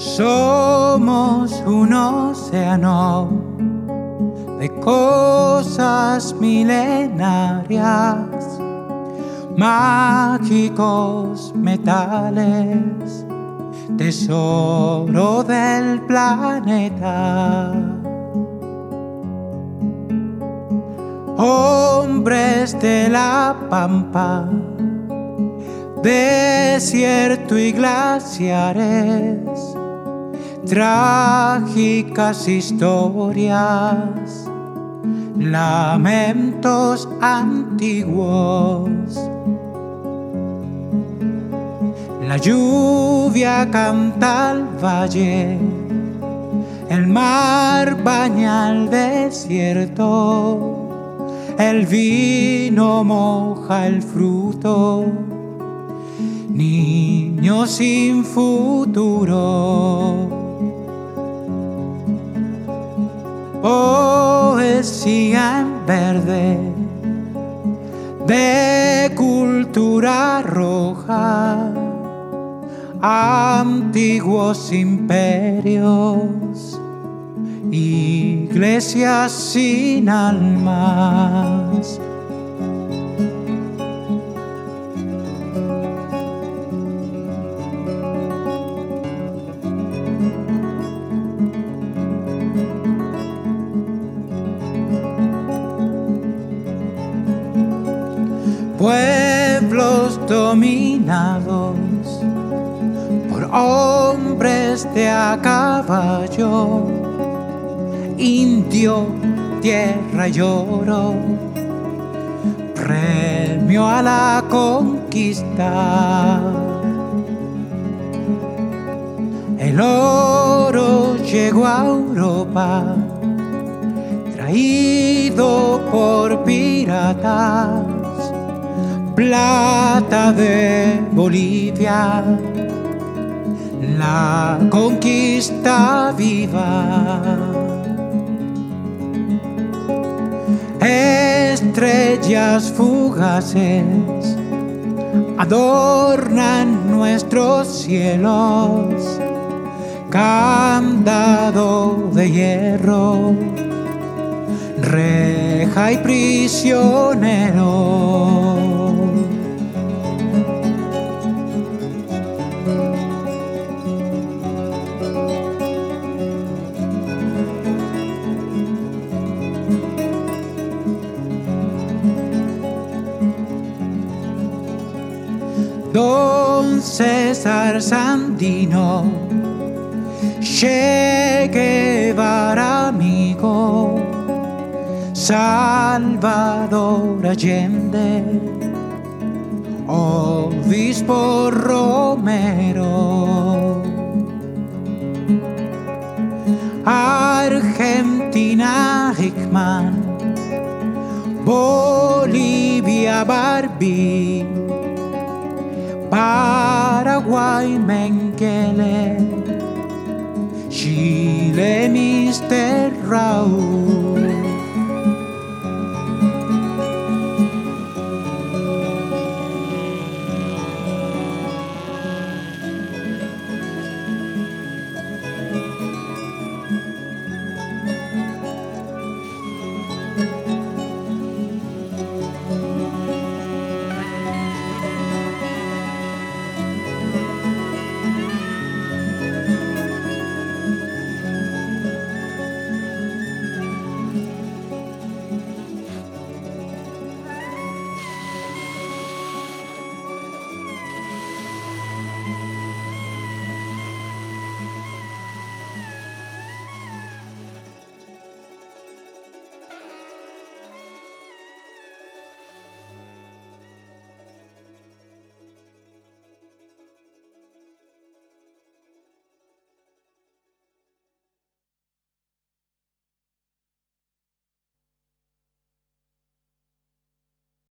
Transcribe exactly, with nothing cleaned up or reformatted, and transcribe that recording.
Somos un océano de cosas milenarias, mágicos metales, tesoro del planeta. Hombres de la pampa, desierto y glaciares, trágicas historias, lamentos antiguos. La lluvia canta al valle, el mar baña el desierto, el vino moja el fruto, niños sin futuro. Poesía en verde, de cultura roja, antiguos imperios, iglesias sin almas. Pueblos dominados por hombres de a caballo, indio, tierra y oro, premio a la conquista. El oro llegó a Europa, traído por piratas, plata de Bolivia, la conquista viva. Estrellas fugaces adornan nuestros cielos, candado de hierro, reja y prisionero. Don César Sandino, Che Guevara amigo, Salvador Allende, Obispo Romero, Argentina Hickman, Bolivia Barbie, Paraguay Mengele, Chile mister Raúl.